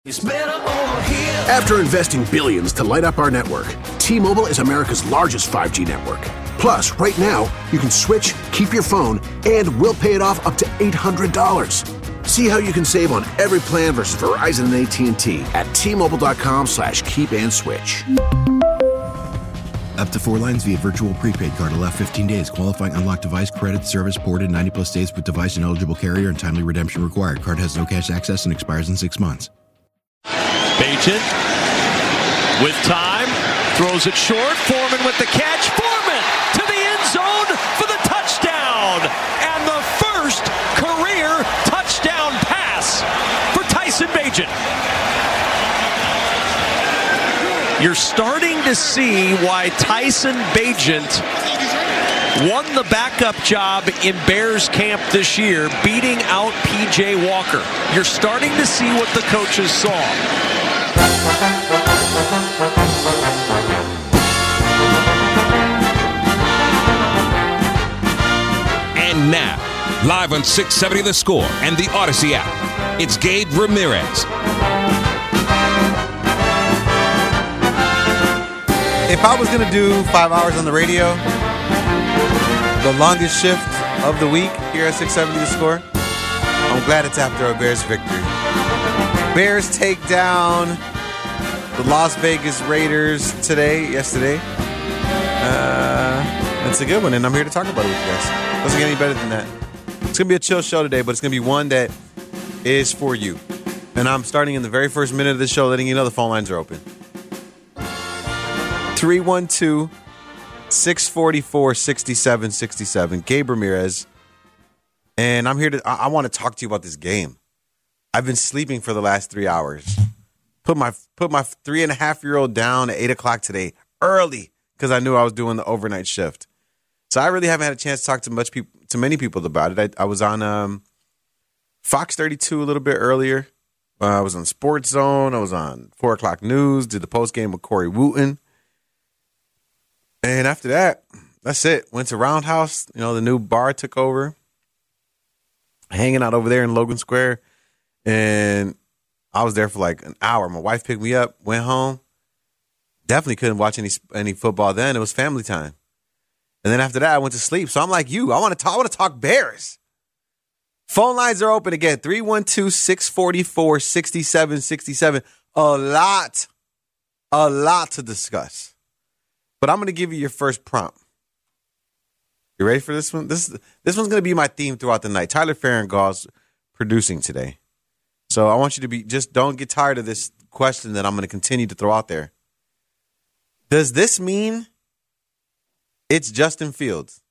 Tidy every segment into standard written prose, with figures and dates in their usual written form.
After investing billions to light up our network, T-Mobile is America's largest 5G network. Plus, right now, you can switch, keep your phone, and we'll pay it off up to $800. See how you can save on every plan versus Verizon and AT&T at T-Mobile.com/keep-and-switch. Up to 4 lines via virtual prepaid card. Allow 15 days. Qualifying unlocked device credit service ported 90-plus days with device and eligible carrier and timely redemption required. Card has no cash access and expires in 6 months. Bagent with time, throws it short. Foreman with the catch. Foreman to the end zone for the touchdown. And the first career touchdown pass for Tyson Bagent. You're starting to see why Tyson Bagent won the backup job in Bears camp this year, beating out P.J. Walker. You're starting to see what the coaches saw. And now, live on 670 The Score and the Odyssey app, it's Gabe Ramirez. If I was going to do 5 hours on the radio, the longest shift of the week here at 670 The Score, I'm glad it's after a Bears victory. Bears take down the Las Vegas Raiders yesterday. It's a good one, and I'm here to talk about it with you guys. Doesn't get any better than that. It's going to be a chill show today, but it's going to be one that is for you. And I'm starting in the very first minute of the show, letting you know the phone lines are open. 312-644-6767. Gabe Ramirez. And I'm here I want to talk to you about this game. I've been sleeping for the last 3 hours. Put my 3.5-year-old down at 8 o'clock today, early, because I knew I was doing the overnight shift. So I really haven't had a chance to talk to many people about it. I was on Fox 32 a little bit earlier. I was on Sports Zone. I was on 4 o'clock news, did the post game with Corey Wooten. And after that, that's it. Went to Roundhouse. The new bar took over. Hanging out over there in Logan Square. And I was there for like an hour. My wife picked me up, went home. Definitely couldn't watch any football then. It was family time. And then after that, I went to sleep. So I'm like you. I want to talk Bears. Phone lines are open again. 312-644-6767. A lot to discuss. But I'm going to give you your first prompt. You ready for this one? This one's going to be my theme throughout the night. Tyler Farringall's producing today. So I want you to just don't get tired of this question that I'm going to continue to throw out there. Does this mean it's Justin Fields?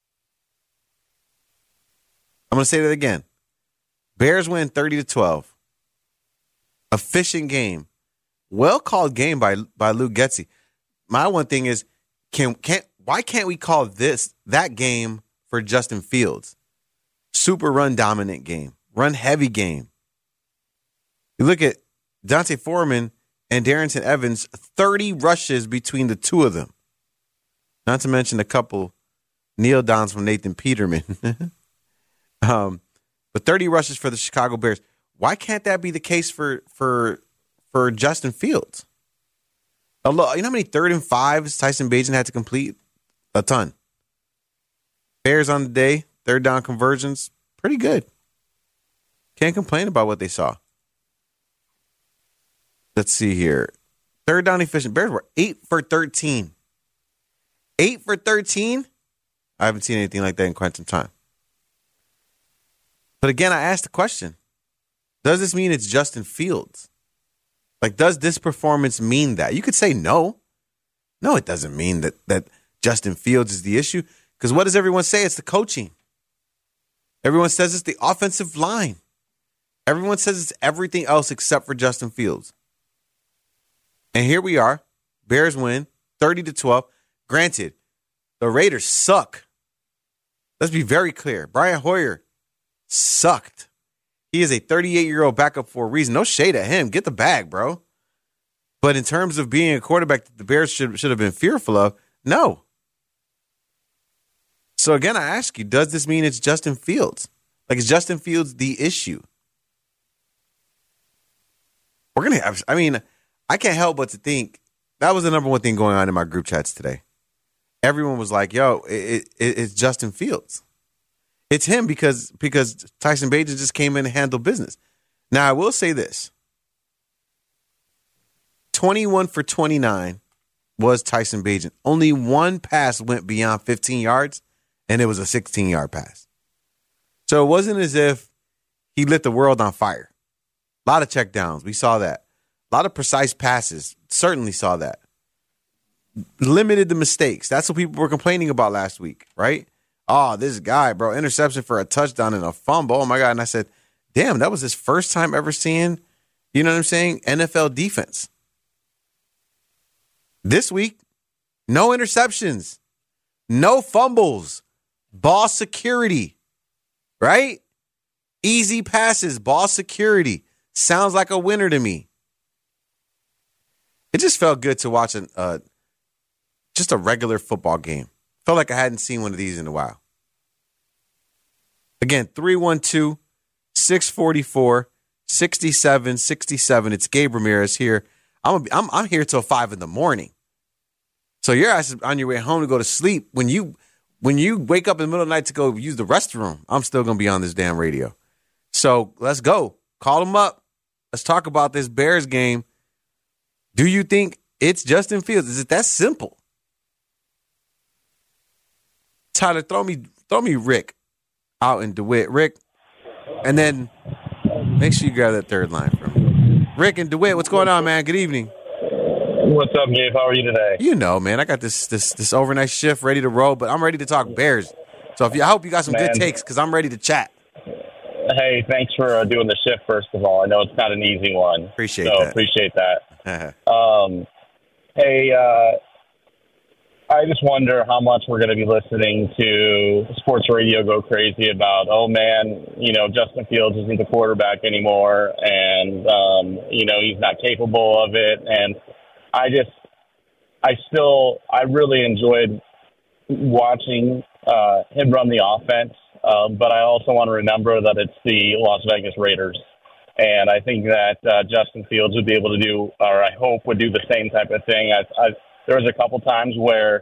I'm going to say that again. Bears win 30-12. Efficient game. Well-called game by Luke Getsy. My one thing is, why can't we call that game for Justin Fields? Super run dominant game, run heavy game. You look at Dante Foreman and Darrington Evans, 30 rushes between the two of them. Not to mention a couple kneel downs from Nathan Peterman. But 30 rushes for the Chicago Bears. Why can't that be the case for Justin Fields? You know how many 3rd and 5s Tyson Bagent had to complete? A ton. Bears on the day, 3rd down conversions, pretty good. Can't complain about what they saw. Let's see here. 3rd down efficient. Bears were 8 for 13. 8 for 13? I haven't seen anything like that in quite some time. But again, I asked the question. Does this mean it's Justin Fields? Like, does this performance mean that? You could say no. No, it doesn't mean that Justin Fields is the issue. Because what does everyone say? It's the coaching. Everyone says it's the offensive line. Everyone says it's everything else except for Justin Fields. And here we are. Bears win 30-12. Granted, the Raiders suck. Let's be very clear. Brian Hoyer sucked. He is a 38-year-old backup for a reason. No shade at him. Get the bag, bro. But in terms of being a quarterback that the Bears should have been fearful of, no. So again, I ask you, does this mean it's Justin Fields? Like, is Justin Fields the issue? we're going to have, I mean, I can't help but to think that was the number one thing going on in my group chats today. Everyone was like, yo, it's Justin Fields. It's him because Tyson Bagent just came in and handled business. Now, I will say this. 21 for 29 was Tyson Bagent. Only one pass went beyond 15 yards, and it was a 16-yard pass. So it wasn't as if he lit the world on fire. A lot of checkdowns. We saw that. A lot of precise passes. Certainly saw that. Limited the mistakes. That's what people were complaining about last week, right? Oh, this guy, bro, interception for a touchdown and a fumble. Oh, my God. And I said, damn, that was his first time ever seeing, you know what I'm saying, NFL defense. This week, no interceptions, no fumbles, ball security, right? Easy passes, ball security. Sounds like a winner to me. It just felt good to watch just a regular football game. Felt like I hadn't seen one of these in a while. Again, 312-644-6767. It's Gabe Ramirez here. I'm here till 5 a.m. So you're on your way home to go to sleep. When you wake up in the middle of the night to go use the restroom, I'm still going to be on this damn radio. So let's go. Call them up. Let's talk about this Bears game. Do you think it's Justin Fields? Is it that simple? Tyler, throw me Rick out in DeWitt. Rick, and then make sure you grab that third line from me. Rick and DeWitt, what's going on, man? Good evening. What's up, Gabe? How are you today? You know, man, I got this overnight shift ready to roll, but I'm ready to talk Bears. So I hope you got some good takes because I'm ready to chat. Hey, thanks for doing the shift, first of all. I know it's not an easy one. Appreciate that. Hey, I just wonder how much we're going to be listening to sports radio go crazy about, oh, man, Justin Fields isn't the quarterback anymore, and, he's not capable of it. And I really enjoyed watching him run the offense, but I also want to remember that it's the Las Vegas Raiders. And I think that Justin Fields would be able to do, or I hope would do the same type of thing. There was a couple times where,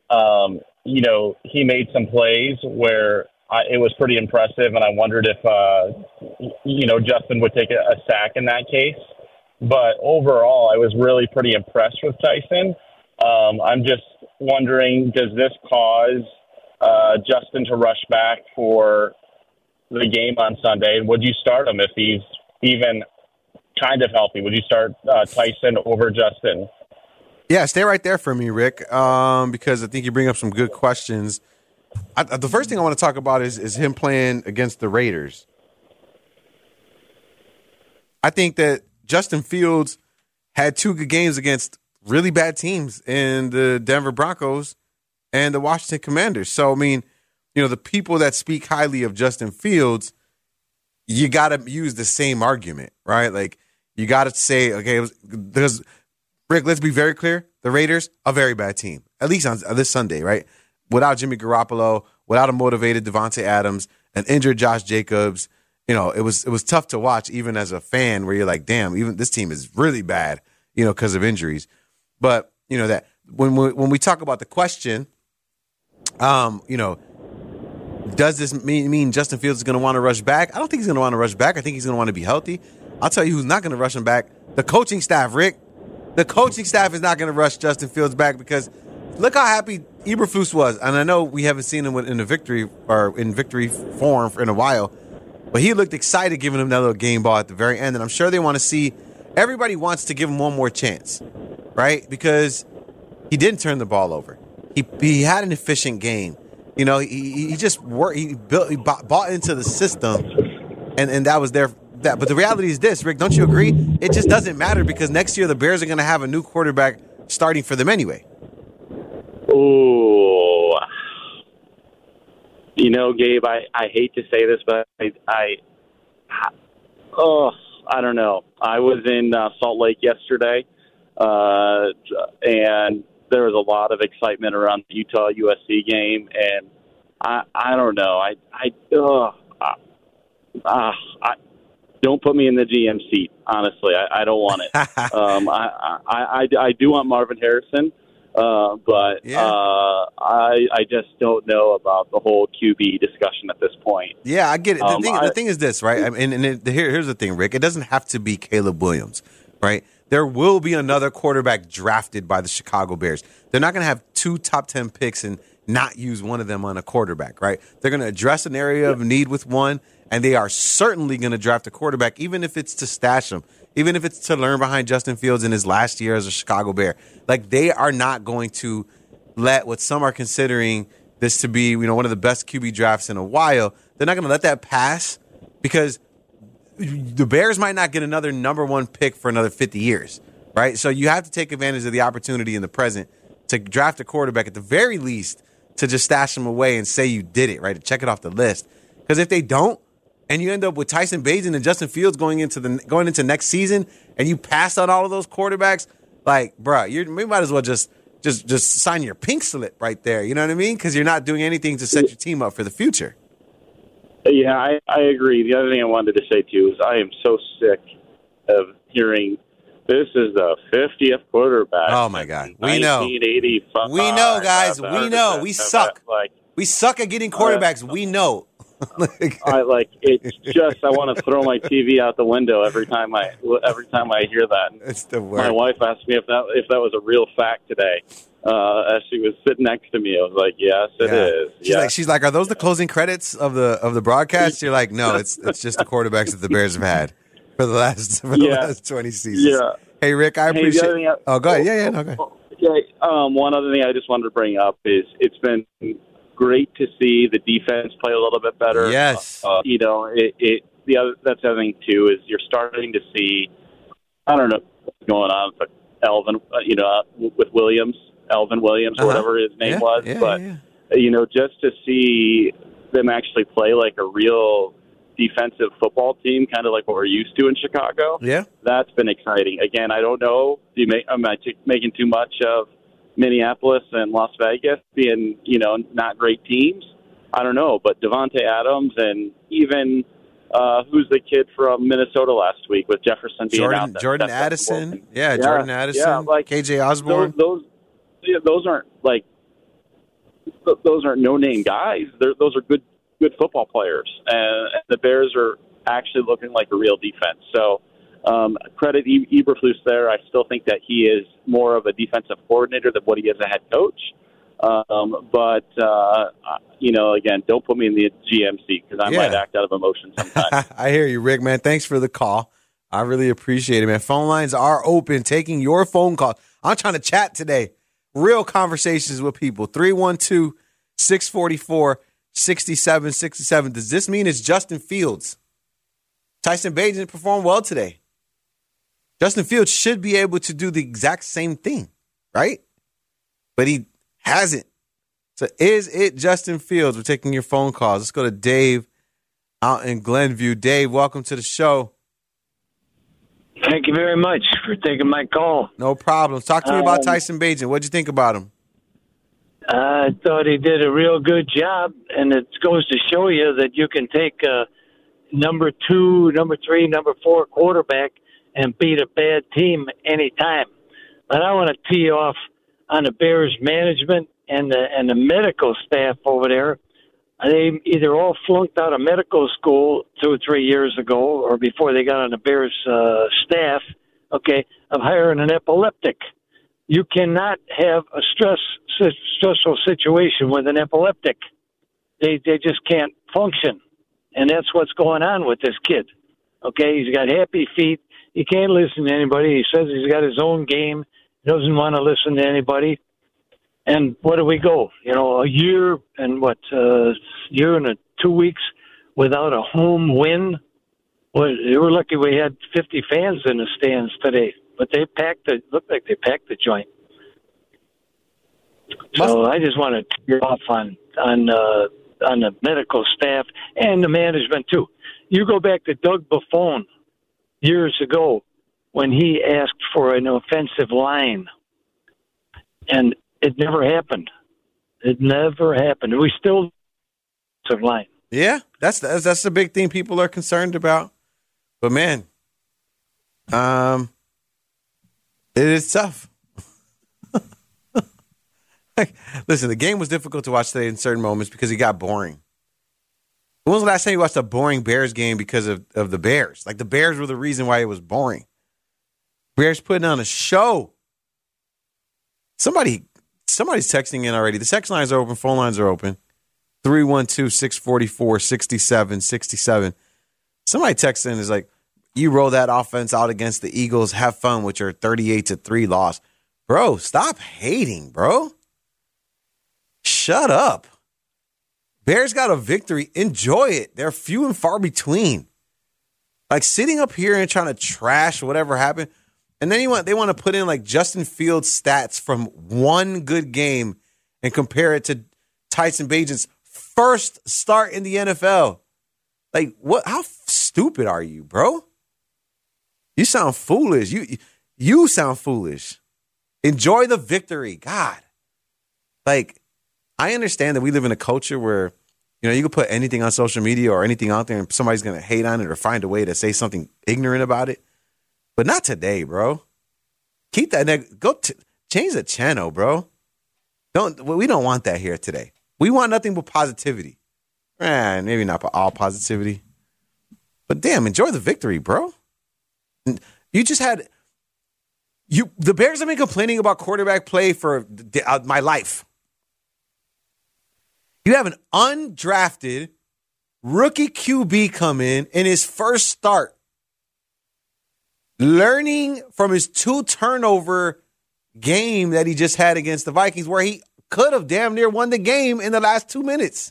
he made some plays where it was pretty impressive, and I wondered if, Justin would take a sack in that case. But overall, I was really pretty impressed with Tyson. I'm just wondering, does this cause Justin to rush back for the game on Sunday? Would you start him if he's even kind of healthy? Would you start Tyson over Justin? Yeah, stay right there for me, Rick, because I think you bring up some good questions. The first thing I want to talk about is him playing against the Raiders. I think that Justin Fields had 2 good games against really bad teams in the Denver Broncos and the Washington Commanders. So, I mean, the people that speak highly of Justin Fields, you got to use the same argument, right? Like, you got to say, okay, because Rick, let's be very clear. The Raiders, a very bad team, at least on this Sunday, right? Without Jimmy Garoppolo, without a motivated Devontae Adams, an injured Josh Jacobs, it was tough to watch even as a fan where you're like, damn, even this team is really bad, because of injuries. But, that when we talk about the question, does this mean Justin Fields is going to want to rush back? I don't think he's going to want to rush back. I think he's going to want to be healthy. I'll tell you who's not going to rush him back. The coaching staff, Rick. The coaching staff is not going to rush Justin Fields back because look how happy Eberflus was. And I know we haven't seen him in victory form in a while, but he looked excited giving him that little game ball at the very end. And I'm sure they want to see – everybody wants to give him one more chance, right? Because he didn't turn the ball over. He had an efficient game. He just worked. He bought into the system, and that was there. But the reality is this, Rick, don't you agree? It just doesn't matter because next year the Bears are going to have a new quarterback starting for them anyway. Ooh. Gabe, I hate to say this, but I don't know. I was in Salt Lake yesterday, and there was a lot of excitement around the Utah-USC game, and don't put me in the GM seat. Honestly, I don't want it. I do want Marvin Harrison, but I just don't know about the whole QB discussion at this point. Yeah, I get it. The thing is this, right? Here's the thing, Rick. It doesn't have to be Caleb Williams, right? There will be another quarterback drafted by the Chicago Bears. They're not going to have 2 top 10 picks and not use one of them on a quarterback, right? They're going to address an area of need with one, and they are certainly going to draft a quarterback, even if it's to stash him, even if it's to learn behind Justin Fields in his last year as a Chicago Bear. Like, they are not going to let what some are considering this to be, one of the best QB drafts in a while. They're not going to let that pass because the Bears might not get another number 1 pick for another 50 years, right? So you have to take advantage of the opportunity in the present to draft a quarterback at the very least, to just stash them away and say you did it, right? To check it off the list. Because if they don't, and you end up with Tyson Bagent and Justin Fields going into next season, and you pass on all of those quarterbacks, like, bruh, we might as well just sign your pink slip right there. You know what I mean? Because you're not doing anything to set your team up for the future. Yeah, I agree. The other thing I wanted to say, too, is I am so sick of hearing this is the 50th quarterback. Oh, my God. We know. 1985. We know, guys. We know. We suck. We suck at getting quarterbacks. We know. I want to throw my TV out the window every time I hear that. It's the worst. My wife asked me if that was a real fact today. As she was sitting next to me, I was like, "Yes, it is." She's like, "Are those the closing credits of the broadcast?" You're like, "No, it's just the quarterbacks that the Bears have had for the last 20 seasons." Yeah. Hey, Rick, I appreciate. Go ahead. Go ahead. Okay. One other thing I just wanted to bring up is it's been great to see the defense play a little bit better. Yes. That's the other thing too is you're starting to see. I don't know what's going on, but Elvin, with Williams. Elvin Williams, or whatever his name was. But just to see them actually play like a real defensive football team, kind of like what we're used to in Chicago. Yeah. That's been exciting. Again, I don't know. Am I making too much of Minneapolis and Las Vegas being, not great teams? I don't know. But Devontae Adams and even who's the kid from Minnesota last week with Jefferson being out there? Jordan Addison. Yeah, Jordan Addison. Yeah, like KJ Osborne. Those aren't no-name guys. Those are good football players, and the Bears are actually looking like a real defense. So credit Eberflus there. I still think that he is more of a defensive coordinator than what he is a head coach. Again, don't put me in the GM seat because I might act out of emotion sometimes. I hear you, Rick, man. Thanks for the call. I really appreciate it, man. Phone lines are open, taking your phone calls. I'm trying to chat today. Real conversations with people. 312-644-6767. Does this mean it's Justin Fields? Tyson Bagent performed well today. Justin Fields should be able to do the exact same thing, right? But he hasn't. So is it Justin Fields? We're taking your phone calls. Let's go to Dave out in Glenview. Dave, welcome to the show. Thank you very much for taking my call. No problem. Talk to me about Tyson Bagent. What'd you think about him? I thought he did a real good job, and it goes to show you that you can take a number 2, number 3, number 4 quarterback and beat a bad team anytime. But I want to tee you off on the Bears management and the medical staff over there. They either all flunked out of medical school 2 or 3 years ago or before they got on the Bears staff, of hiring an epileptic. You cannot have a stressful situation with an epileptic. They just can't function. And that's what's going on with this kid. Okay, he's got happy feet. He can't listen to anybody. He says he's got his own game. He doesn't want to listen to anybody. And where do we go? A year and year and 2 weeks without a home win? Well, they were lucky we had 50 fans in the stands today, but looked like they packed the joint. So I just want to tear off on the medical staff and the management too. You go back to Doug Buffon years ago when he asked for an offensive line, and it never happened. It never happened. We still offensive line. Yeah, that's the big thing people are concerned about. But man, it is tough. Listen, the game was difficult to watch today in certain moments because it got boring. When was the last time you watched a boring Bears game because of the Bears? Like, the Bears were the reason why it was boring. Bears putting on a show. Somebody's texting in already. The text lines are open. Phone lines are open. 312-644-6767. Somebody texts in is like, you roll that offense out against the Eagles. Have fun with your 38-3 loss. Bro, stop hating, bro. Shut up. Bears got a victory. Enjoy it. They're few and far between. Like, sitting up here and trying to trash whatever happened. And then they want to put in like Justin Fields stats from one good game and compare it to Tyson Bagent's first start in the NFL. Like, what? How stupid are you, bro? You sound foolish. You sound foolish. Enjoy the victory. God. Like, I understand that we live in a culture where, you know, you can put anything on social media or anything out there and somebody's going to hate on it or find a way to say something ignorant about it. But not today, bro. Keep that. Change the channel, bro. We don't want that here today. We want nothing but positivity. Maybe not all positivity. But damn, enjoy the victory, bro. You just had the Bears have been complaining about quarterback play for my life. You have an undrafted rookie QB come in his first start, learning from his 2 turnover game that he just had against the Vikings, where he could have damn near won the game in the last 2 minutes.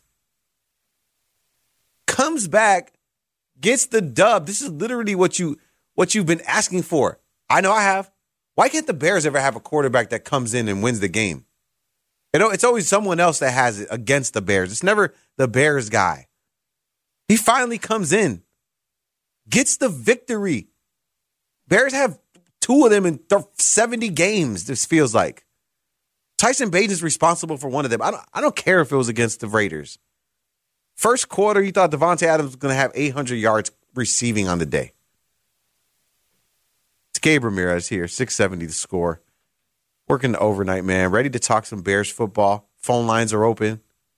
Comes back, gets the dub. This is literally what you've been asking for. I know I have. Why can't the Bears ever have a quarterback that comes in and wins the game? You know, it's always someone else that has it against the Bears. It's never the Bears guy. He finally comes in, gets the victory. Bears have 2 of them in 70 games, this feels like. Tyson Bagent is responsible for one of them. I don't care if it was against the Raiders. First quarter, you thought Davante Adams was going to have 800 yards receiving on the day. It's Gabe Ramirez here, 670 to score. Working the overnight, man. Ready to talk some Bears football. Phone lines are open.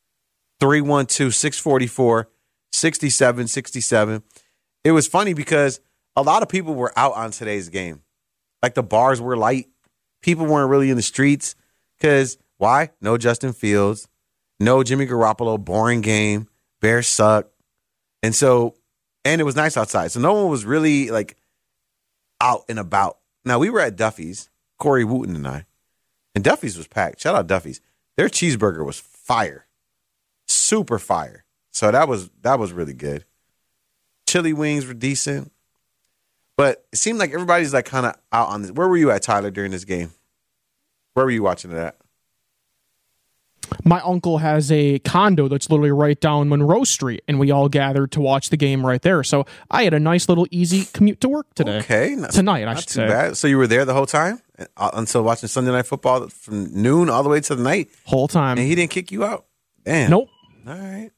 312-644-6767. It was funny because a lot of people were out on today's game. Like, the bars were light. People weren't really in the streets. Because, why? No Justin Fields. No Jimmy Garoppolo. Boring game. Bears suck. And it was nice outside. So no one was really, like, out and about. Now, we were at Duffy's, Corey Wooten and I. And Duffy's was packed. Shout out Duffy's. Their cheeseburger was fire. Super fire. So that was really good. Chili wings were decent. But it seemed like everybody's like kind of out on this. Where were you at, Tyler, during this game? Where were you watching it at? My uncle has a condo that's literally right down Monroe Street, and we all gathered to watch the game right there. So I had a nice little easy commute to work today. Okay. Tonight, I should say. Not too bad. So you were there the whole time? Until watching Sunday Night Football from noon all the way to the night? Whole time. And he didn't kick you out? Damn. Nope. All right.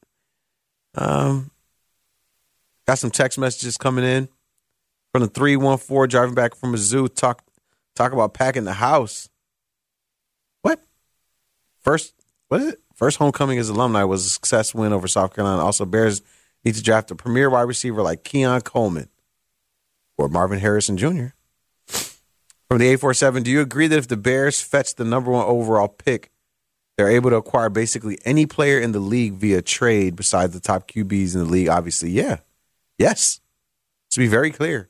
Got some text messages coming in from the 314 driving back from a zoo. Talk about packing the house. What? What is it? First homecoming as alumni was a success win over South Carolina. Also, Bears need to draft a premier wide receiver like Keon Coleman or Marvin Harrison Jr. From the 847, do you agree that if the Bears fetch the number 1 overall pick, they're able to acquire basically any player in the league via trade besides the top QBs in the league? Obviously, yeah. Yes. To be very clear.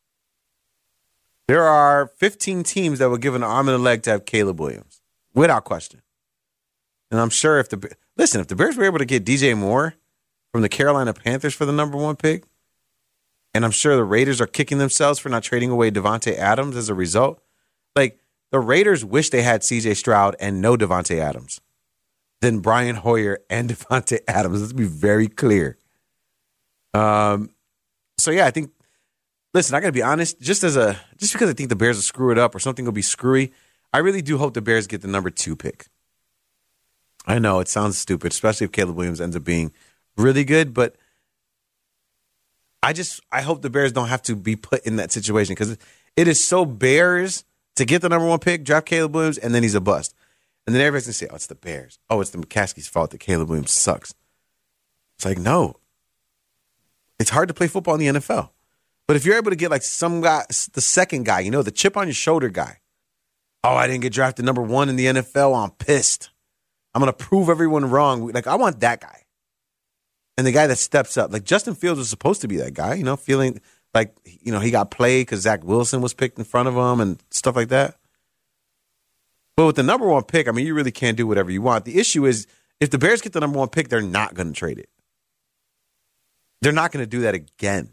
There are 15 teams that would give an arm and a leg to have Caleb Williams, without question. And I'm sure if the Bears were able to get DJ Moore from the Carolina Panthers for the number 1 pick, and I'm sure the Raiders are kicking themselves for not trading away Davante Adams as a result. Like, the Raiders wish they had C.J. Stroud and no Davante Adams than Brian Hoyer and Davante Adams. Let's be very clear. So, yeah, I think, listen, I got to be honest, just because I think the Bears will screw it up or something will be screwy, I really do hope the Bears get the number 2 pick. I know it sounds stupid, especially if Caleb Williams ends up being really good, but I hope the Bears don't have to be put in that situation because it is so Bears to get the number 1 pick, draft Caleb Williams, and then he's a bust. And then everybody's going to say, oh, it's the Bears. Oh, it's the McCaskey's fault that Caleb Williams sucks. It's like, no. It's hard to play football in the NFL. But if you're able to get like some guy, the second guy, the chip on your shoulder guy. Oh, I didn't get drafted number 1 in the NFL. I'm pissed. I'm going to prove everyone wrong. Like, I want that guy. And the guy that steps up. Like, Justin Fields was supposed to be that guy, feeling like, he got played because Zach Wilson was picked in front of him and stuff like that. But with the number 1 pick, I mean, you really can't do whatever you want. The issue is, if the Bears get the number 1 pick, they're not going to trade it. They're not going to do that again.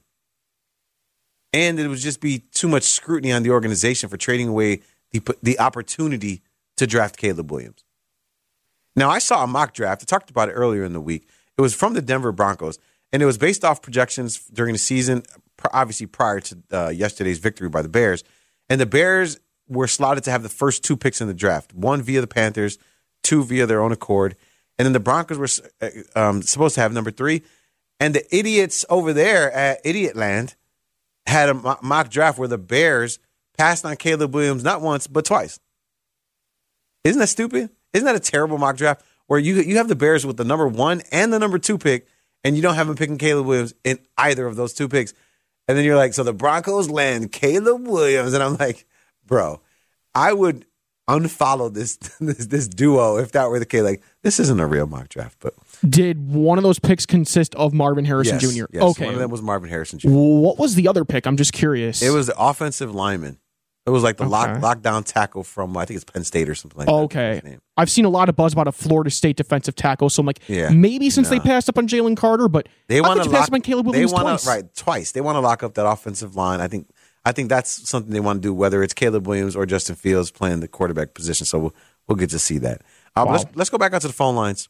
And it would just be too much scrutiny on the organization for trading away the opportunity to draft Caleb Williams. Now, I saw a mock draft. I talked about it earlier in the week. It was from the Denver Broncos, and it was based off projections during the season, obviously prior to yesterday's victory by the Bears. And the Bears were slotted to have the first 2 picks in the draft, 1 via the Panthers, 2 via their own accord. And then the Broncos were supposed to have number 3. And the idiots over there at Idiot Land had a mock draft where the Bears passed on Caleb Williams not once, but twice. Isn't that stupid? Isn't that a terrible mock draft where you have the Bears with the number 1 and the number 2 pick, and you don't have them picking Caleb Williams in either of those 2 picks? And then you're like, so the Broncos land Caleb Williams. And I'm like, bro, I would unfollow this duo if that were the case. Like, this isn't a real mock draft. But did one of those picks consist of Marvin Harrison Jr.? Yes, okay. One of them was Marvin Harrison Jr. What was the other pick? I'm just curious. It was the offensive lineman. It was like the lockdown tackle from, I think it's Penn State or something like that. Okay. I've seen a lot of buzz about a Florida State defensive tackle, so I'm like, maybe since they passed up on Jalen Carter, but they want to pass up on Caleb Williams twice. They want to lock up that offensive line. I think that's something they want to do, whether it's Caleb Williams or Justin Fields playing the quarterback position. So we'll get to see that. Let's go back out to the phone lines.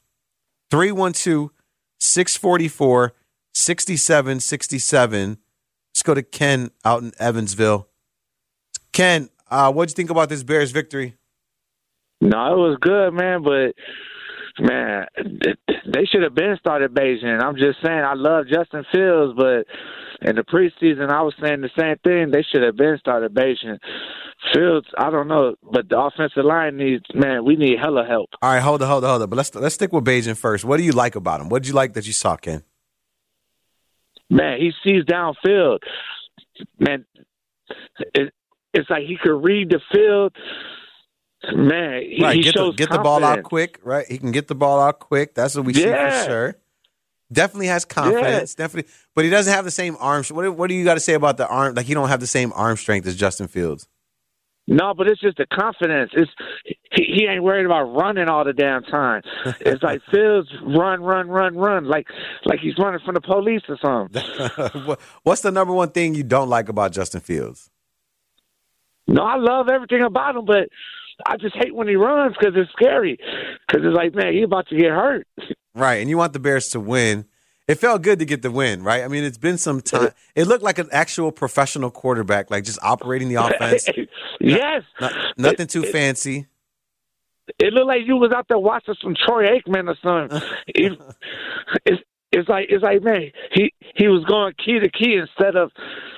312-644-6767. Let's go to Ken out in Evansville. Ken, what'd you think about this Bears victory? No, it was good, man, but, man, they should have been started Beijing. I'm just saying, I love Justin Fields, but in the preseason, I was saying the same thing. They should have been started Beijing. Fields, I don't know, but the offensive line we need hella help. All right, hold on. But let's stick with Beijing first. What do you like about him? What did you like that you saw, Ken? Man, he sees downfield. Man, it's like he could read the field. Man, he shows get the ball out quick, right? He can get the ball out quick. That's what we see for sure. Definitely has confidence, definitely, but he doesn't have the same arm. What do you got to say about the arm? Like, he don't have the same arm strength as Justin Fields. No, but it's just the confidence. He ain't worried about running all the damn time. It's like Fields run, like he's running from the police or something. What's the number 1 thing you don't like about Justin Fields? No, I love everything about him, but I just hate when he runs because it's scary. Because it's like, man, he's about to get hurt. Right, and you want the Bears to win. It felt good to get the win, right? I mean, it's been some time. It looked like an actual professional quarterback, like just operating the offense. Yes. Nothing too fancy. It looked like you was out there watching some Troy Aikman or something. It's like, man, he was going key to key instead of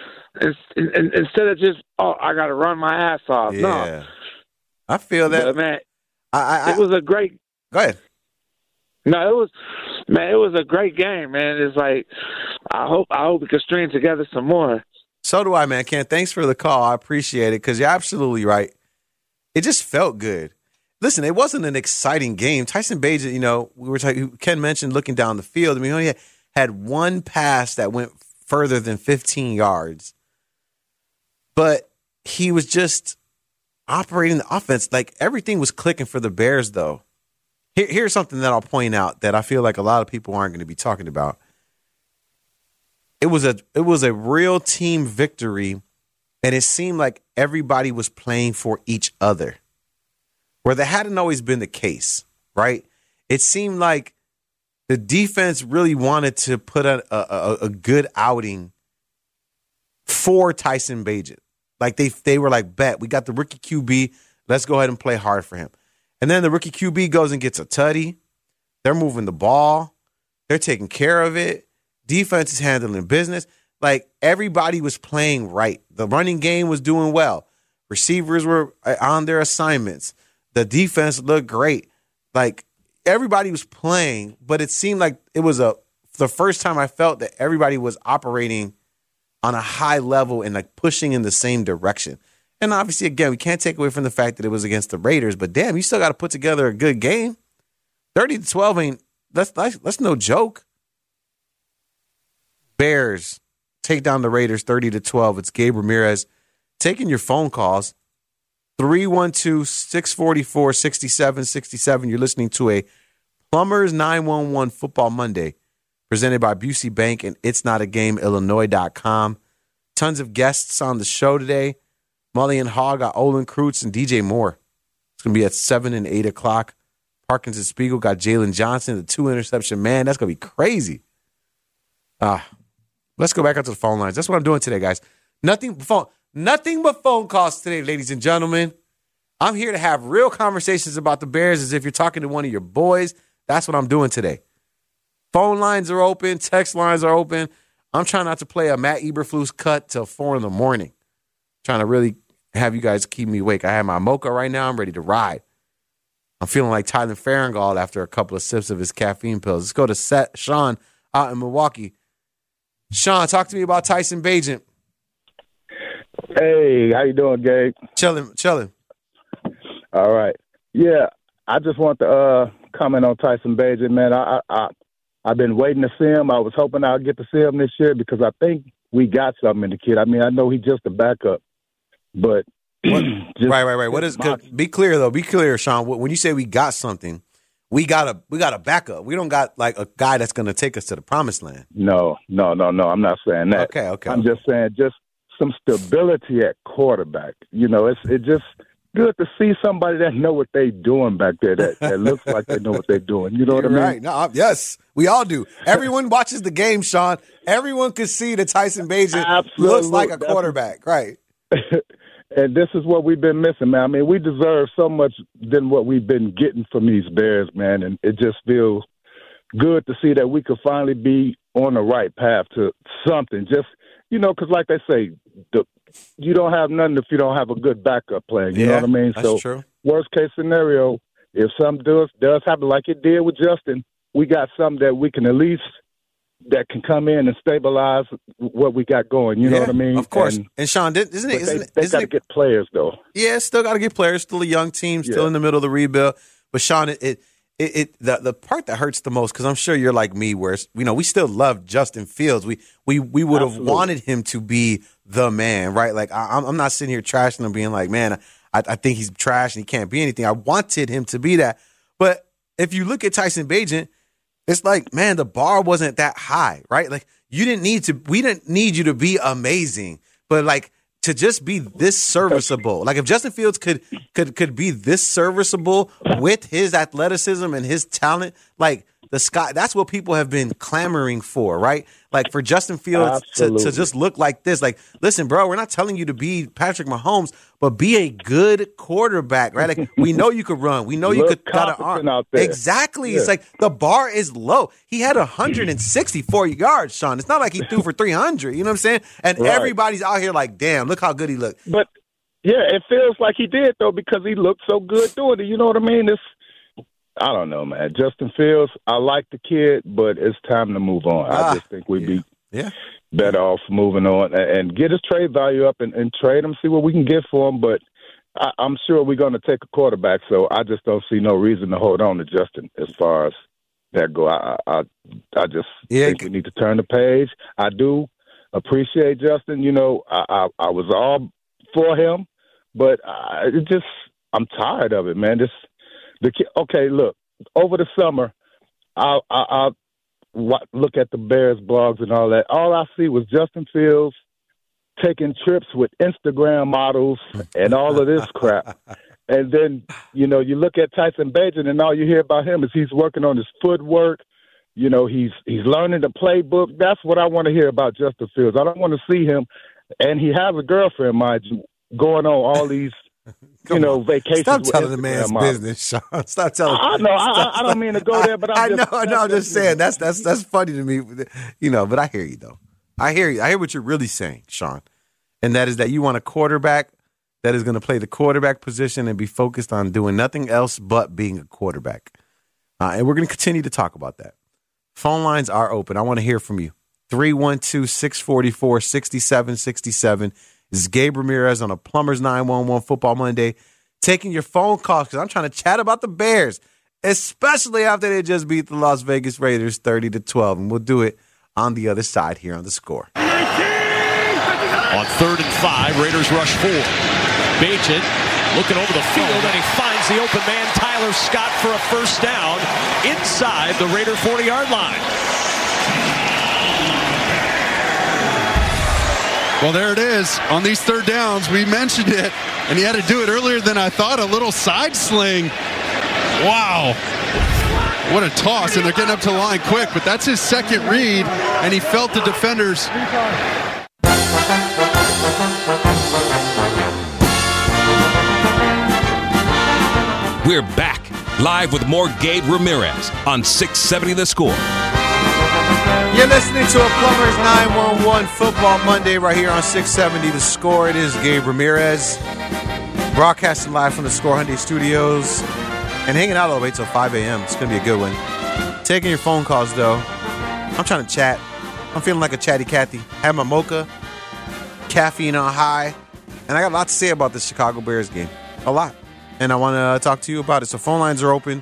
just, I got to run my ass off. Yeah. No. I feel that. But, man, it was a great. Go ahead. No, it was a great game, man. It's like, I hope we can string together some more. So do I, man. Ken, thanks for the call. I appreciate it because you're absolutely right. It just felt good. Listen, it wasn't an exciting game. Tyson Bagent, Ken mentioned looking down the field. I mean, he only had 1 pass that went further than 15 yards. But he was just operating the offense. Like, everything was clicking for the Bears, though. Here's something that I'll point out that I feel like a lot of people aren't going to be talking about. It was a real team victory, and it seemed like everybody was playing for each other, where that hadn't always been the case, right? It seemed like the defense really wanted to put a good outing for Tyson Bagent. Like, they were like, bet, we got the rookie QB, let's go ahead and play hard for him. And then the rookie QB goes and gets a tutty. They're moving the ball. They're taking care of it. Defense is handling business. like everybody was playing right. The running game was doing well. Receivers were on their assignments. The defense looked great. Like everybody was playing, but it seemed like it was the first time I felt that everybody was operating on a high level and like pushing in the same direction. And obviously, again, we can't take away from the fact that it was against the Raiders, but damn, you still got to put together a good game. 30-12 ain't that's no joke. Bears take down the Raiders 30-12. It's Gabe Ramirez taking your phone calls. 312-644-6767. You're listening to a Plumbers 911 Football Monday presented by Busey Bank and It's Not a Game, Illinois.com. Tons of guests on the show today. Mully and Hall got Olin Kreutz and DJ Moore. It's going to be at 7 and 8 o'clock. Parkins and Spiegel got Jalen Johnson, the 2-interception man. That's going to be crazy. Let's go back out to the phone lines. That's what I'm doing today, guys. Nothing but phone calls today, ladies and gentlemen. I'm here to have real conversations about the Bears as if you're talking to one of your boys. That's what I'm doing today. Phone lines are open. Text lines are open. I'm trying not to play a Matt Eberflus cut till 4 in the morning. Trying to really have you guys keep me awake. I have my mocha right now. I'm ready to ride. I'm feeling like Tyler Farringall after a couple of sips of his caffeine pills. Let's go to Sean out in Milwaukee. Sean, talk to me about Tyson Bagent. Hey, how you doing, Gabe? Chilling. All right. Yeah, I just want to comment on Tyson Bagent, man. I've been waiting to see him. I was hoping I'd get to see him this year because I think we got something in the kid. I mean, I know he's just a backup, but right. What is good? Be clear though. Be clear, Sean. When you say we got something, we got a backup. We don't got like a guy that's going to take us to the promised land. No. I'm not saying that. Okay. I'm just saying just some stability at quarterback. You know, it's just good to see somebody that know what they're doing back there. That looks like they know what they're doing. You know what I mean? Right. No, yes, we all do. Everyone watches the game, Sean. Everyone can see that Tyson Bagent looks like a quarterback. Right. And this is what we've been missing, man. I mean, we deserve so much than what we've been getting from these Bears, man. And it just feels good to see that we could finally be on the right path to something. Just, you know, because like they say, you don't have nothing if you don't have a good backup plan. You know what I mean? That's true. Worst case scenario, if something does happen like it did with Justin, we got something that we can at least that can come in and stabilize what we got going. You know what I mean? Of course. And Sean, they got to get players though. Yeah, still got to get players. Still a young team. Still in the middle of the rebuild. But Sean, the part that hurts the most, because I'm sure you're like me, where we still love Justin Fields. We would have wanted him to be the man, right? Like I'm not sitting here trashing him, being like, man, I think he's trash and he can't be anything. I wanted him to be that. But if you look at Tyson Bagent, it's like, man, the bar wasn't that high, right? Like we didn't need you to be amazing, but like to just be this serviceable. Like if Justin Fields could be this serviceable with his athleticism and his talent, like the sky, that's what people have been clamoring for, right? Like for Justin Fields to just look like this. Like, listen, bro, we're not telling you to be Patrick Mahomes, but be a good quarterback, right? Like we know you could run. We know you could got an arm. Out there. Exactly. Yeah. It's like the bar is low. He had 164 yards, Sean. It's not like he threw for 300. You know what I'm saying? And everybody's out here like, damn, look how good he looked. But yeah, it feels like he did though because he looked so good doing it. You know what I mean? I don't know, man. Justin Fields, I like the kid, but it's time to move on. I just think we'd be better off moving on and get his trade value up and trade him, see what we can get for him. But I'm sure we're going to take a quarterback, so I just don't see no reason to hold on to Justin as far as that go. I just think we need to turn the page. I do appreciate Justin. You know, I was all for him, but I'm tired of it, man. Okay, look, over the summer, I look at the Bears blogs and all that. All I see was Justin Fields taking trips with Instagram models and all of this crap. And then, you look at Tyson Bagent and all you hear about him is he's working on his footwork. You know, he's learning the playbook. That's what I want to hear about Justin Fields. I don't want to see him, and he has a girlfriend, mind you, going on all these vacations. Stop telling the man's business, Sean. Stop telling. I know. I don't mean to go there, but I'm just saying that's funny to me. But I hear you though. I hear you. I hear what you're really saying, Sean. And that is that you want a quarterback that is going to play the quarterback position and be focused on doing nothing else but being a quarterback. And we're going to continue to talk about that. Phone lines are open. I want to hear from you. 312-644-6767. This is Gabe Ramirez on a Plumbers 911 Football Monday, taking your phone calls because I'm trying to chat about the Bears, especially after they just beat the Las Vegas Raiders 30-12. And we'll do it on the other side here on The Score. On 3rd and 5, Raiders rush 4. Bagent looking over the field, and he finds the open man, Tyler Scott, for a first down inside the Raider 40-yard line. Well, there it is. On these third downs, we mentioned it, and he had to do it earlier than I thought. A little side sling. Wow. What a toss, and they're getting up to the line quick, but that's his second read, and he felt the defenders. We're back, live with more Gabe Ramirez on 670 The Score. You're listening to a Plumbers 911 Football Monday right here on 670 The Score. It is Gabe Ramirez, broadcasting live from the Score Hyundai Studios and hanging out all the way till 5 a.m. It's going to be a good one. Taking your phone calls, though. I'm trying to chat. I'm feeling like a chatty Cathy. Have my mocha, caffeine on high, and I got a lot to say about the Chicago Bears game. A lot. And I want to talk to you about it. So phone lines are open.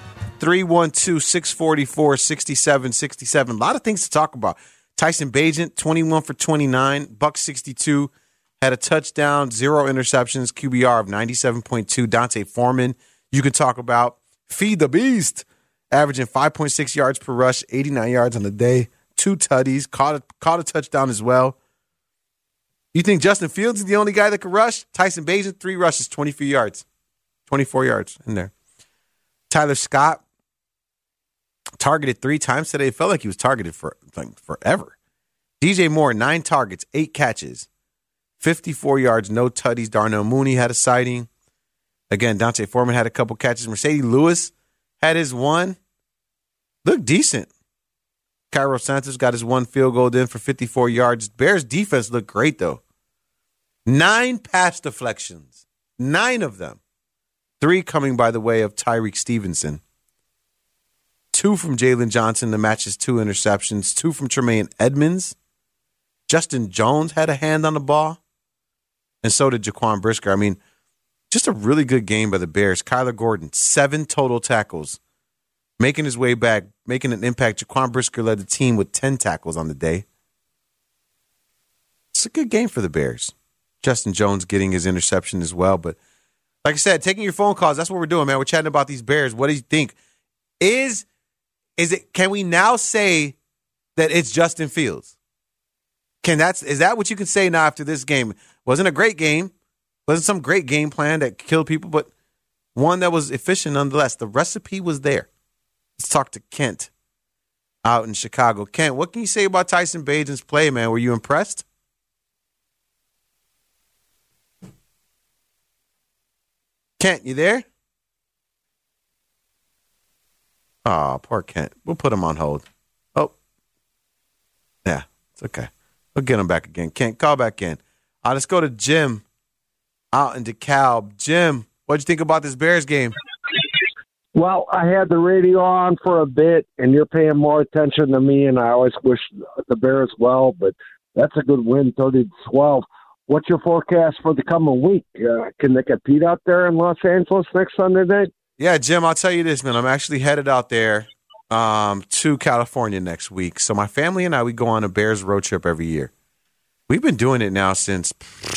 312-644-6767. A lot of things to talk about. Tyson Bagent, 21 for 29, $162, had a touchdown, 0 interceptions, QBR of 97.2. Dante Foreman, you can talk about. Feed the Beast, averaging 5.6 yards per rush, 89 yards on the day, 2 tutties, caught a touchdown as well. You think Justin Fields is the only guy that can rush? Tyson Bagent, 3 rushes, 24 yards in there. Tyler Scott, targeted 3 times today. It felt like he was targeted for forever. DJ Moore, 9 targets, 8 catches, 54 yards, no tutties. Darnell Mooney had a sighting. Again, Dante Foreman had a couple catches. Mercedes Lewis had his one. Looked decent. Cairo Santos got his 1 field goal in for 54 yards. Bears defense looked great, though. 9 pass deflections. 9 of them. 3 coming by the way of Tyreek Stevenson. 2 from Jalen Johnson to match his 2 interceptions. 2 from Tremaine Edmonds. Justin Jones had a hand on the ball. And so did Jaquan Brisker. I mean, just a really good game by the Bears. Kyler Gordon, 7 total tackles. Making his way back, making an impact. Jaquan Brisker led the team with 10 tackles on the day. It's a good game for the Bears. Justin Jones getting his interception as well. But like I said, taking your phone calls, that's what we're doing, man. We're chatting about these Bears. What do you think? Is it? Can we now say that it's Justin Fields? Is that what you can say now after this game? Wasn't a great game. Wasn't some great game plan that killed people, but one that was efficient nonetheless. The recipe was there. Let's talk to Kent out in Chicago. Kent, what can you say about Tyson Bagent's play, man? Were you impressed? Kent, you there? Oh, poor Kent. We'll put him on hold. Oh. Yeah, it's okay. We'll get him back again. Kent, call back in. Let's go to Jim out in DeKalb. Jim, what'd you think about this Bears game? Well, I had the radio on for a bit, and you're paying more attention to me, and I always wish the Bears well, but that's a good win, 30-12. What's your forecast for the coming week? Can they compete out there in Los Angeles next Sunday night? Yeah, Jim, I'll tell you this, man. I'm actually headed out there to California next week. So my family and I, we go on a Bears road trip every year. We've been doing it now since,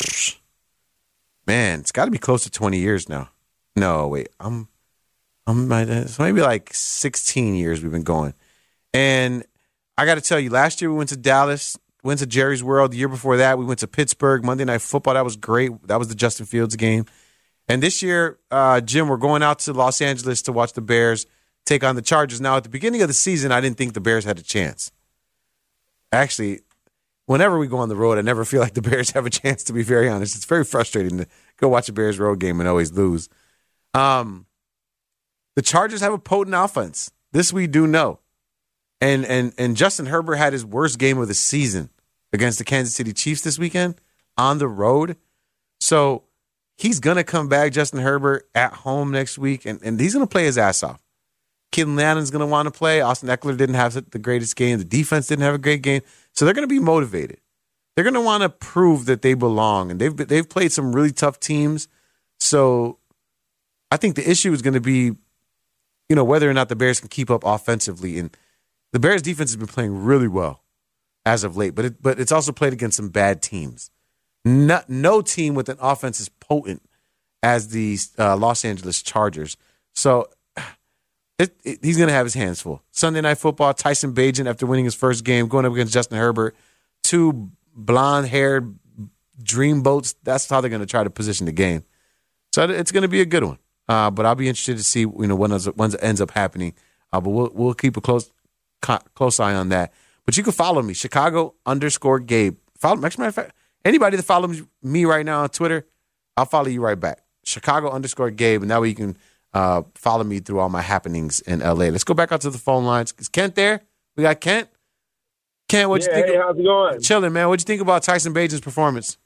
man, it's got to be close to 20 years now. No, wait, it's maybe like 16 years we've been going. And I got to tell you, last year we went to Dallas, went to Jerry's World. The year before that, we went to Pittsburgh, Monday Night Football. That was great. That was the Justin Fields game. And this year, Jim, we're going out to Los Angeles to watch the Bears take on the Chargers. Now, at the beginning of the season, I didn't think the Bears had a chance. Actually, whenever we go on the road, I never feel like the Bears have a chance, to be very honest. It's very frustrating to go watch a Bears road game and always lose. The Chargers have a potent offense. This we do know. And Justin Herbert had his worst game of the season against the Kansas City Chiefs this weekend on the road. So he's going to come back, Justin Herbert, at home next week, and he's going to play his ass off. Keenan Allen's going to want to play. Austin Eckler didn't have the greatest game. The defense didn't have a great game. So they're going to be motivated. They're going to want to prove that they belong, and they've played some really tough teams. So I think the issue is going to be, whether or not the Bears can keep up offensively. And the Bears defense has been playing really well as of late, but it's also played against some bad teams. No team with an offense as potent as the Los Angeles Chargers. So he's going to have his hands full. Sunday Night Football, Tyson Bagent, after winning his first game, going up against Justin Herbert, two blonde-haired dreamboats. That's how they're going to try to position the game. So it's going to be a good one. But I'll be interested to see when it ends up happening. But we'll keep a close eye on that. But you can follow me, Chicago_Gabe. Follow me. As a matter of fact, anybody that follows me right now on Twitter, I'll follow you right back. Chicago_Gabe, and that way you can follow me through all my happenings in LA. Let's go back out to the phone lines. Is Kent there? We got Kent. Kent, what'd you think? Hey, how's it going? Chilling, man. What'd you think about Tyson Bagent's performance?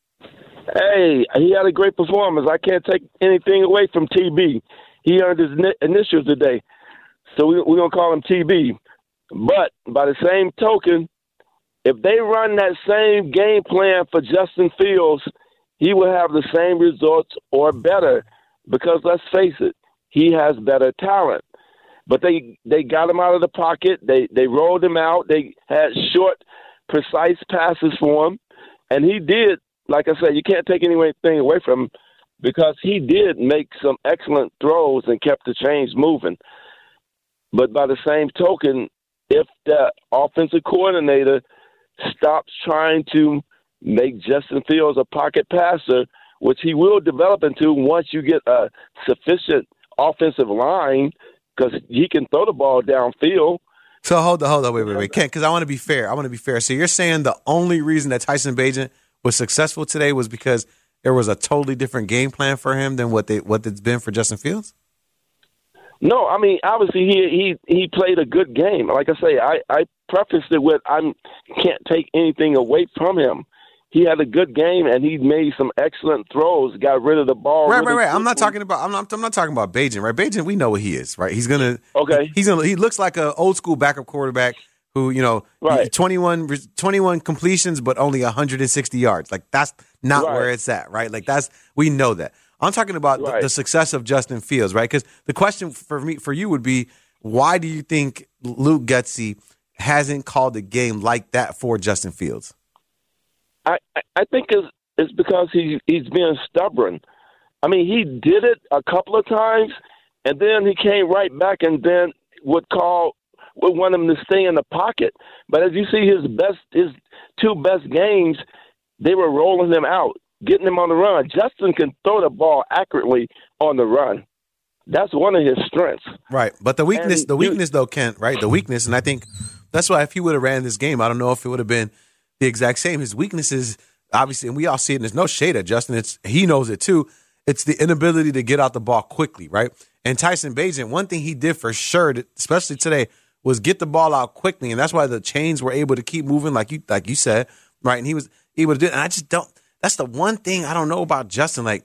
Hey, he had a great performance. I can't take anything away from TB. He earned his initials today, so we're going to call him TB. But by the same token, if they run that same game plan for Justin Fields, he will have the same results or better because, let's face it, he has better talent. But they got him out of the pocket. They rolled him out. They had short, precise passes for him. And he did, like I said, you can't take anything away from him because he did make some excellent throws and kept the chains moving. But by the same token, if the offensive coordinator stops trying to make Justin Fields a pocket passer, which he will develop into once you get a sufficient offensive line, because he can throw the ball downfield. So hold on, wait, Kent, because I want to be fair. So you're saying the only reason that Tyson Bagent was successful today was because there was a totally different game plan for him than what it's been for Justin Fields? No, I mean, obviously he played a good game. Like I say, I prefaced it with I can't take anything away from him. He had a good game and he made some excellent throws. Got rid of the ball. Right. I'm not talking about Bagent. Right, Bagent. We know what he is. Right, he looks like an old school backup quarterback who 21 completions but only 160 yards. Like that's not where it's at. Right, like we know that. I'm talking about the success of Justin Fields. Right, because the question for you would be, why do you think Luke Getsy hasn't called a game like that for Justin Fields? I think it's because he's being stubborn. I mean, he did it a couple of times, and then he came right back and then would want him to stay in the pocket. But as you see, his two best games, they were rolling him out, getting him on the run. Justin can throw the ball accurately on the run. That's one of his strengths. Right. But the weakness though, Kent, right? The weakness, and I think that's why if he would have ran this game, I don't know if it would have been the exact same. His weaknesses, obviously, and we all see it, and there's no shade at Justin. He knows it too. It's the inability to get out the ball quickly, right? And Tyson Bagent, one thing he did for sure, especially today, was get the ball out quickly, and that's why the chains were able to keep moving, like you said, right? And he was able to do it. And I just don't. That's the one thing I don't know about Justin. Like,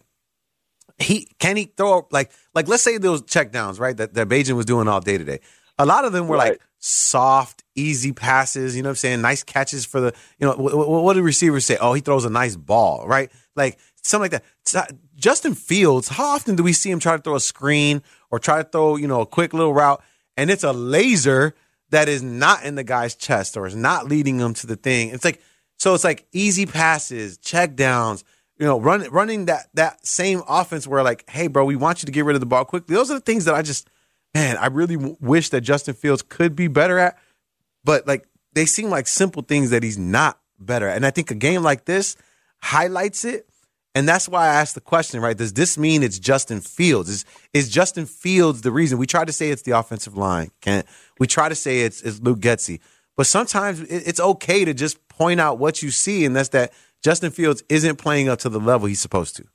can he throw like let's say those check downs, right? That Bagent was doing all day today. A lot of them were like soft, easy passes, you know what I'm saying? Nice catches for the, what do receivers say? Oh, he throws a nice ball, right? Like something like that. Justin Fields, how often do we see him try to throw a screen or try to throw, a quick little route, and it's a laser that is not in the guy's chest or is not leading him to the thing? It's like easy passes, check downs, running that same offense where like, hey, bro, we want you to get rid of the ball quickly. Those are the things that I really wish that Justin Fields could be better at, but like they seem like simple things that he's not better at. And I think a game like this highlights it. And that's why I asked the question, right? Does this mean it's Justin Fields? Is Justin Fields the reason? We try to say it's the offensive line. We try to say it's Luke Getsy. But sometimes it's okay to just point out what you see, and that's that Justin Fields isn't playing up to the level he's supposed to.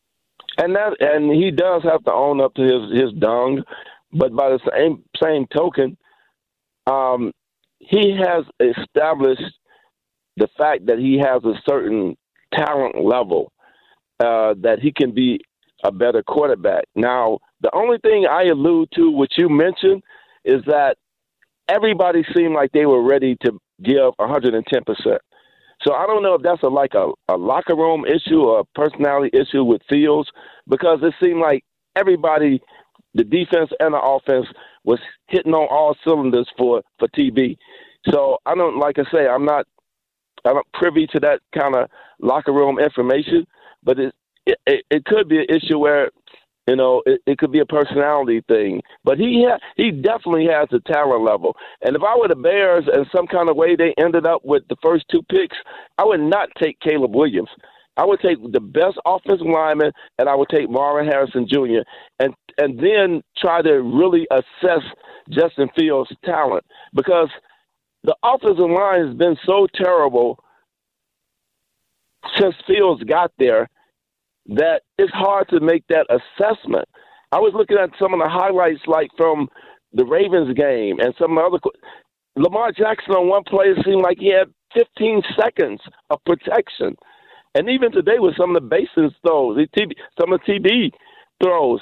And he does have to own up to his dung. But by the same token, he has established the fact that he has a certain talent level that he can be a better quarterback. Now, the only thing I allude to, which you mentioned, is that everybody seemed like they were ready to give 110%. So I don't know if that's a locker room issue or a personality issue with Fields, because it seemed like everybody, the defense and the offense, was hitting on all cylinders for TB. So I don't, like I say, I'm not privy to that kind of locker room information, but it could be an issue where, you know, it could be a personality thing. But he definitely has the talent level. And if I were the Bears and some kind of way they ended up with the first 2 picks, I would not take Caleb Williams. I would take the best offensive lineman, and I would take Marvin Harrison Jr. and then try to really assess Justin Fields' talent, because the offensive line has been so terrible since Fields got there that it's hard to make that assessment. I was looking at some of the highlights, like from the Ravens game and some of the other. Lamar Jackson on one play, it seemed like he had 15 seconds of protection. And even today with some of the bases throws, some of the TB throws,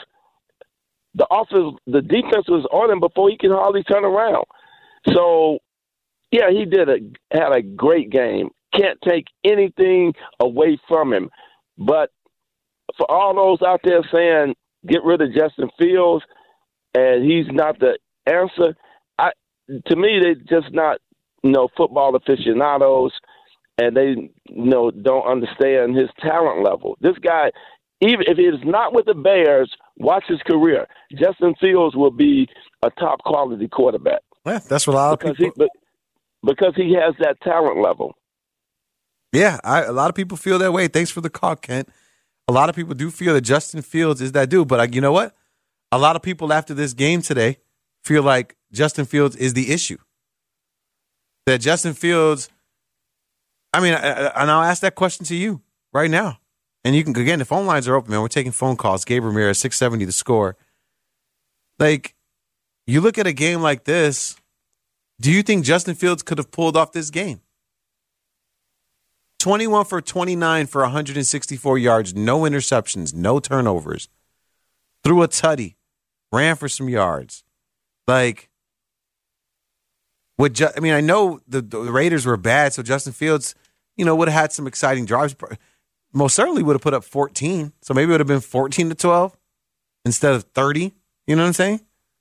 the defense was on him before he could hardly turn around. So, yeah, he had a great game. Can't take anything away from him. But for all those out there saying get rid of Justin Fields and he's not the answer, to me, they're just not, football aficionados, and they, don't understand his talent level. This guy, even if he's not with the Bears, watch his career. Justin Fields will be a top quality quarterback. Yeah, that's what a lot of people. Because he has that talent level. Yeah, a lot of people feel that way. Thanks for the call, Kent. A lot of people do feel that Justin Fields is that dude. But you know what? A lot of people after this game today feel like Justin Fields is the issue. That Justin Fields, and I'll ask that question to you right now. And you can, again, the phone lines are open, man. We're taking phone calls. Gabe Ramirez, 670 The Score. Like, you look at a game like this, do you think Justin Fields could have pulled off this game? 21 for 29 for 164 yards, no interceptions, no turnovers. Threw a tutty, ran for some yards. Like, I know the Raiders were bad, so Justin Fields, would have had some exciting drives. Most certainly would have put up 14. So maybe it would have been 14-12 instead of 30. You know what I'm saying?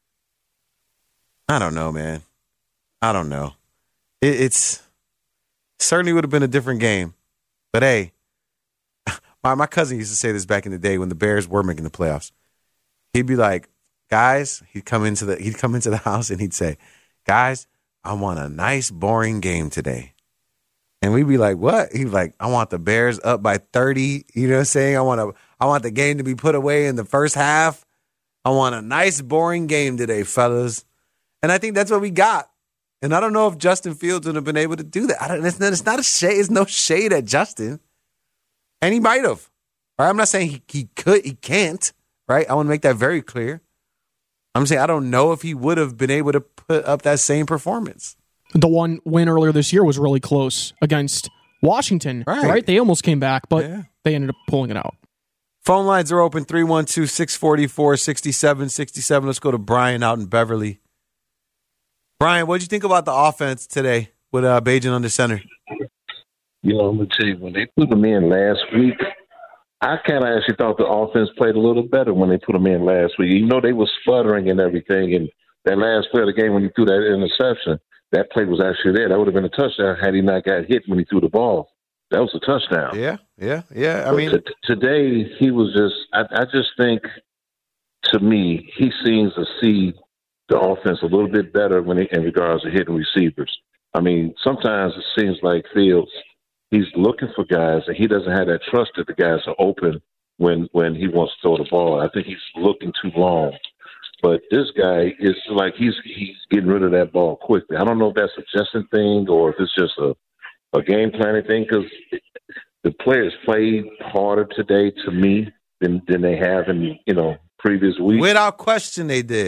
I don't know, man. I don't know. It's certainly would have been a different game. But hey, my cousin used to say this back in the day when the Bears were making the playoffs. He'd be like, guys, he'd come into the house and he'd say, guys, I want a nice, boring game today. And we'd be like, what? He'd be like, I want the Bears up by 30. You know what I'm saying? I want the game to be put away in the first half. I want a nice, boring game today, fellas. And I think that's what we got. And I don't know if Justin Fields would have been able to do that. It's not a shade. It's no shade at Justin. And he might have. Right? I'm not saying he could. He can't. Right? I want to make that very clear. I'm saying I don't know if he would have been able to put up that same performance. The one win earlier this year was really close against Washington. Right? They almost came back, but they ended up pulling it out. Phone lines are open, 312-644-6767. Let's go to Brian out in Beverly. Brian, what did you think about the offense today with Bajan under center? I'm going to tell you, when they put him in last week, I kind of actually thought the offense played a little better when they put him in last week. They were sputtering and everything, and that last play of the game when he threw that interception, that play was actually there. That would have been a touchdown had he not got hit when he threw the ball. That was a touchdown. Yeah. Today, he was just – I just think, to me, he seems to see – the offense a little bit better in regards to hitting receivers. Sometimes it seems like Fields, he's looking for guys, and he doesn't have that trust that the guys are open when he wants to throw the ball. I think he's looking too long. But this guy is like he's getting rid of that ball quickly. I don't know if that's a Justin thing or if it's just a game planning thing, because the players played harder today to me than they have in previous weeks. Without question, they did.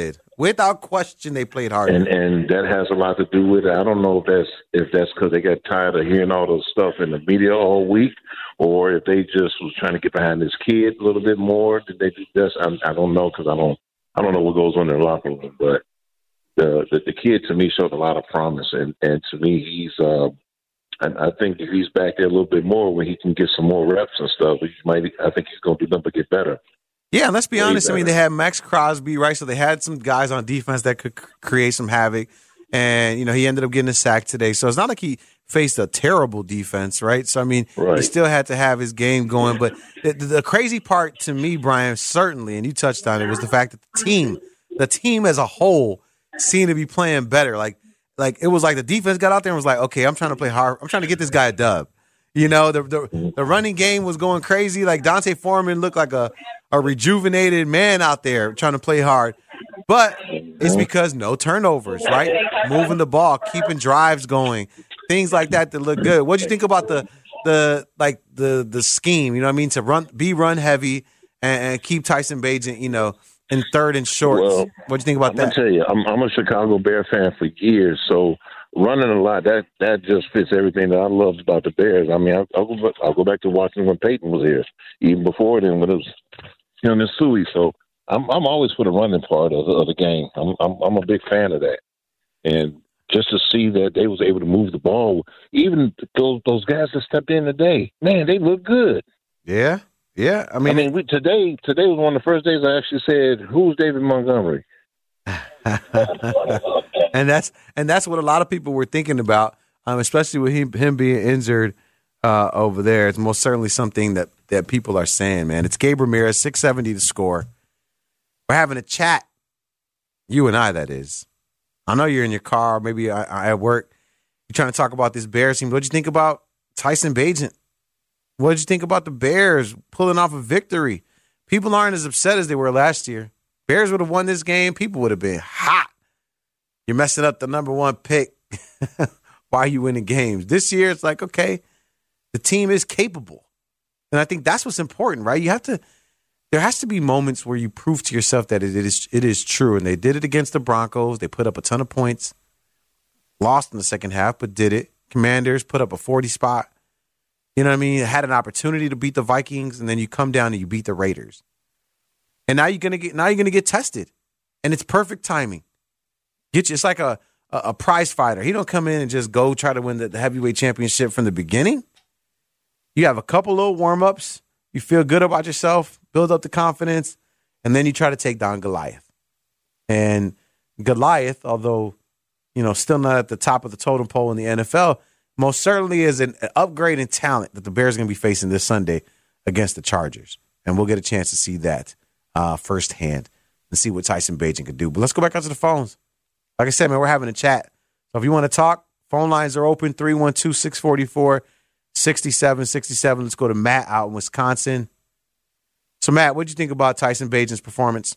Without question, they played harder. And that has a lot to do with it. I don't know if that's because they got tired of hearing all those stuff in the media all week, or if they just was trying to get behind this kid a little bit more. Did they do this? I don't know, because I don't know what goes on in the locker room. But the kid, to me, showed a lot of promise, and to me, he's I think if he's back there a little bit more, when he can get some more reps and stuff, I think he's going to do nothing but get better. Yeah, let's be honest. I mean, they had Max Crosby, right? So they had some guys on defense that could create some havoc. And, he ended up getting a sack today. So it's not like he faced a terrible defense, right? So, I mean, He still had to have his game going. But the crazy part to me, Brian, certainly, and you touched on it, was the fact that the team as a whole seemed to be playing better. Like it was like the defense got out there and was like, okay, I'm trying to play hard. I'm trying to get this guy a dub. The running game was going crazy. Like Dante Foreman looked like a rejuvenated man out there trying to play hard. But it's because no turnovers, right? Moving the ball, keeping drives going, things like that look good. What do you think about the scheme? You know what I mean? To be run heavy and keep Tyson Bagent, in third and shorts. Well, what do you think about that? I'm gonna tell you, I'm a Chicago Bear fan for years, so running a lot, that just fits everything that I loved about the Bears. I mean, I'll go back to watching when Peyton was here, even before then when it was him and Suey. So I'm always for the running part of the game. I'm a big fan of that, and just to see that they was able to move the ball, even those guys that stepped in today, man, they look good. Yeah. I mean today was one of the first days I actually said, "Who's David Montgomery?" and that's what a lot of people were thinking about, especially with him being injured over there. It's most certainly something that people are saying, man. It's Gabe Ramirez, 670 to score. We're having a chat, you and I, that is. I know you're in your car, maybe at work. You're trying to talk about this Bears team. What'd you think about Tyson Bagent? What'd you think about the Bears pulling off a victory? People aren't as upset as they were last year. Bears would have won this game. People would have been hot. You're messing up the number one pick. Why are you winning games? This year, it's like, okay, the team is capable. And I think that's what's important, right? There has to be moments where you prove to yourself that it is true. And they did it against the Broncos. They put up a ton of points. Lost in the second half, but did it. Commanders put up a 40 spot. You know what I mean? Had an opportunity to beat the Vikings, and then you come down and you beat the Raiders. And now you're gonna get tested, and it's perfect timing. It's like a prize fighter. He don't come in and just go try to win the heavyweight championship from the beginning. You have a couple little warm ups. You feel good about yourself, build up the confidence, and then you try to take down Goliath. And Goliath, although still not at the top of the totem pole in the NFL, most certainly is an upgrade in talent that the Bears are going to be facing this Sunday against the Chargers. And we'll get a chance to see that firsthand and see what Tyson Bagent could do. But let's go back out to the phones. Like I said, man, we're having a chat. So if you want to talk, phone lines are open, 312-644-6767. Let's go to Matt out in Wisconsin. So, Matt, what did you think about Tyson Bagent's performance?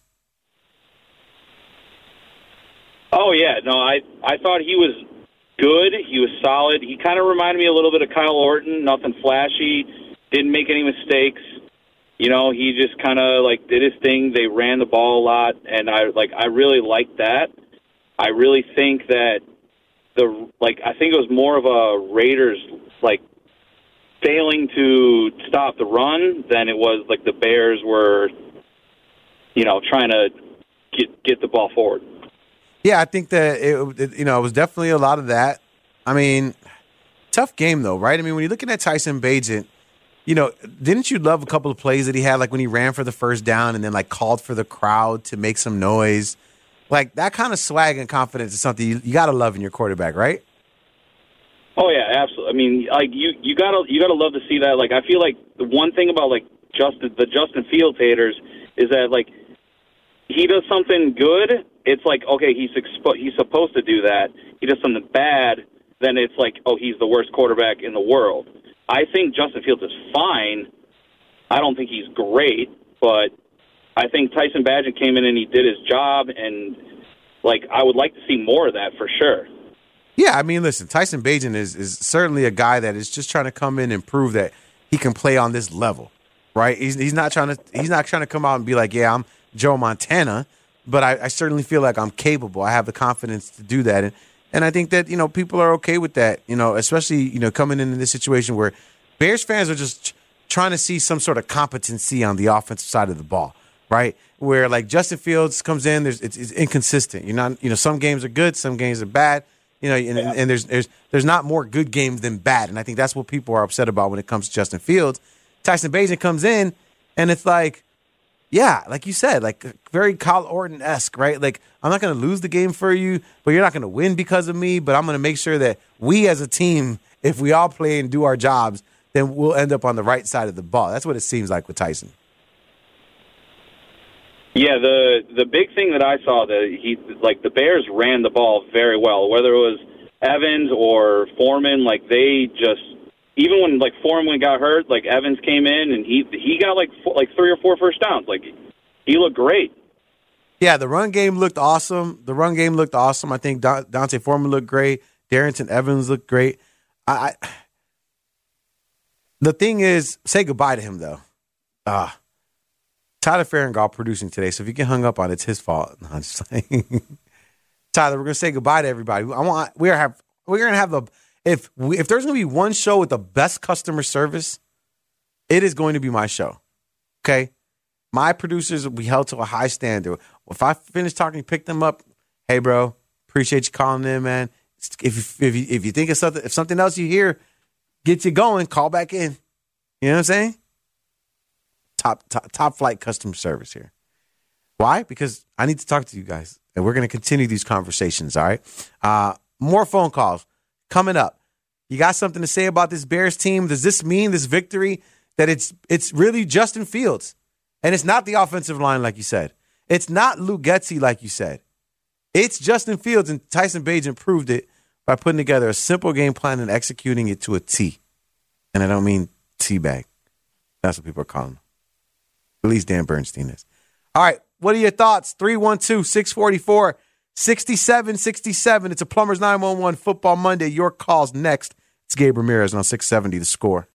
Oh, yeah. No, I thought he was good. He was solid. He kind of reminded me a little bit of Kyle Orton. Nothing flashy. Didn't make any mistakes. He just kind of did his thing. They ran the ball a lot, and I really liked that. I really think that I think it was more of a Raiders failing to stop the run than it was the Bears were, trying to get the ball forward. Yeah, I think that it was definitely a lot of that. I mean, tough game though, right? I mean, when you're looking at Tyson Bagent, didn't you love a couple of plays that he had, when he ran for the first down and then called for the crowd to make some noise? That kind of swag and confidence is something you got to love in your quarterback, right? Oh yeah, absolutely. I mean, you gotta love to see that. I feel like the one thing about the Justin Fields haters is that he does something good, it's okay, he's supposed to do that. He does something bad, then it's he's the worst quarterback in the world. I think Justin Fields is fine. I don't think he's great, but I think Tyson Bagent came in and he did his job, and I would like to see more of that for sure. Yeah, I mean, listen, Tyson Bagent is certainly a guy that is just trying to come in and prove that he can play on this level, right? He's not trying to come out and be like, yeah, I'm Joe Montana. but I certainly feel like I'm capable. I have the confidence to do that. And I think that, people are okay with that, especially, coming into this situation where Bears fans are just trying to see some sort of competency on the offensive side of the ball, right? Where, like, Justin Fields comes in, it's inconsistent. You're not, some games are good, some games are bad, and there's not more good games than bad. And I think that's what people are upset about when it comes to Justin Fields. Tyson Bagent comes in, and it's like, yeah, like you said, like very Kyle Orton-esque, right? Like, I'm not going to lose the game for you, but you're not going to win because of me, but I'm going to make sure that we as a team, if we all play and do our jobs, then we'll end up on the right side of the ball. That's what it seems like with Tyson. Yeah, the big thing that I saw, that the Bears ran the ball very well, whether it was Evans or Foreman, like they just, even when like Foreman got hurt, like Evans came in and he got like 3 or 4 first downs. Like he looked great. Yeah, the run game looked awesome. I think Dante Foreman looked great. Darrington Evans looked great. The thing is, say goodbye to him though. Tyler Farringall producing today, so if you get hung up on it, it's his fault. No, I'm just saying. Tyler, we're gonna say goodbye to everybody. We're gonna have if there's gonna be one show with the best customer service, it is going to be my show. Okay, my producers will be held to a high standard. If I finish talking, pick them up. Hey, bro, appreciate you calling in, man. If you think of something, if something else you hear gets you going, call back in. You know what I'm saying? Top flight customer service here. Why? Because I need to talk to you guys, and we're going to continue these conversations. All right. More phone calls coming up. You got something to say about this Bears team? Does this mean this victory that it's really Justin Fields, and it's not the offensive line like you said? It's not Luke Getsy like you said. It's Justin Fields, and Tyson Bagent proved it by putting together a simple game plan and executing it to a T. And I don't mean teabag. That's what people are calling him. At least Dan Bernstein is. All right, what are your thoughts? 312-644-6767. It's a Plumbers 911 Football Monday. Your call's next. It's Gabe Ramirez on 670 The Score.